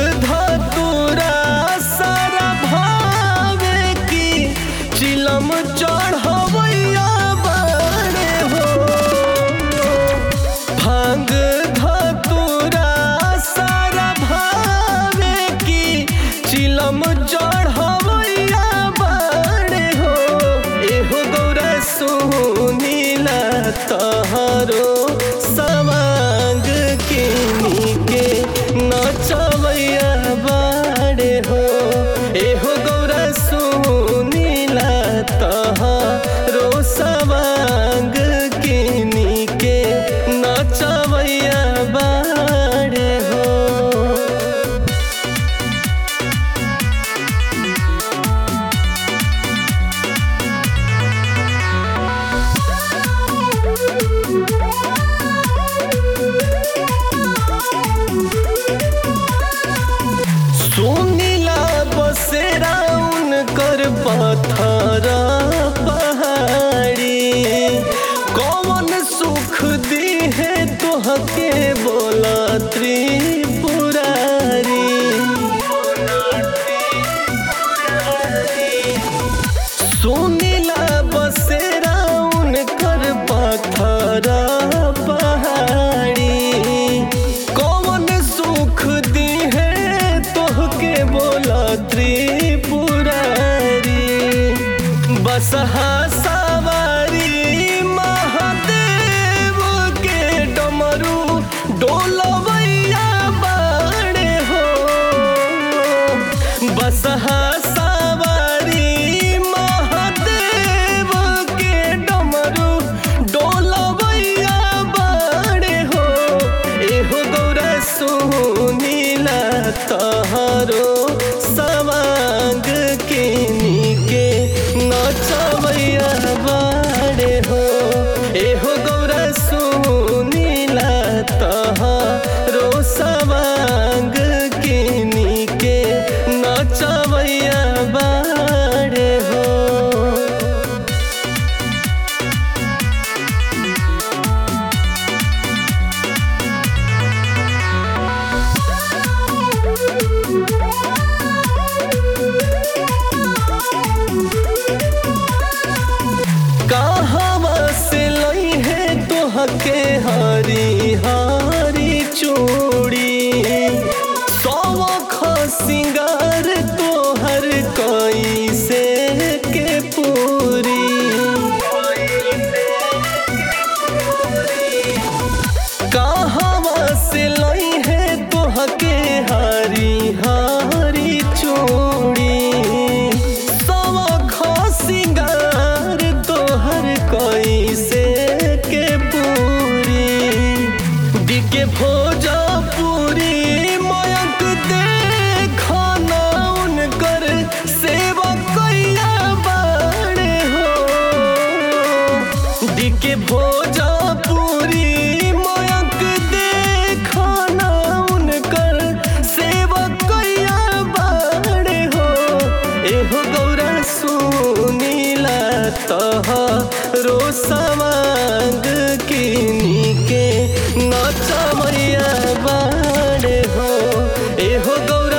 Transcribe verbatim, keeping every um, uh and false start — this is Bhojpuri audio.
धतूरा सारा भावे की चिलम चढ़वैया बाड़े हो। भांग धतूरा सारा भावे की चिलम चढ़वैया बाड़े हो। एहो गौरा सुनीला तहारो सवांग किनी के नचवैया बाड़े हो। एहो गौरा सुनीला तहारो सवांग किनी के नचवैया बाड़े हो। सुनीला बसेरा उनकर पत्थर पहाड़ी कौन सुख दी है तोहके बोला त्रिपुरारी। सुनीला बसेरा उनकर पत्थर पहाड़ी कौन सुख दी है तोहके बोला त्रिपुरारी। बसहा सवारी महादेव के डमरू डोलवैया बाड़े हो। बसहा सवारी महादेव के डमरू डोलवैया बाड़े हो। एहो गौरा सुनीला तहारो सवांग किनी के नचवैया बाड़े हो। एहो गौरा सुनीला तहारो सवांग किनी के नचवैया बाड़े हो। कहवा से लई है तोहके हरी हरी चूड़ी सौख सिंगार तोहर कैसे के पूरी। कहवा से लई है तोहके हरी हरी चूड़ी सौख सिंगार तोहर कैसे के पूरी। दिके भोजपुरी मयंक देखना उनकर सेवा कैया बाड़े हो। दिके भोजपुरी मयंक देखना उनकर सेवा कैया बाड़े हो। एहो गौरा सुनीला तहारो सवांग किनी के नचवैया बाड़े हो। एहो गौरा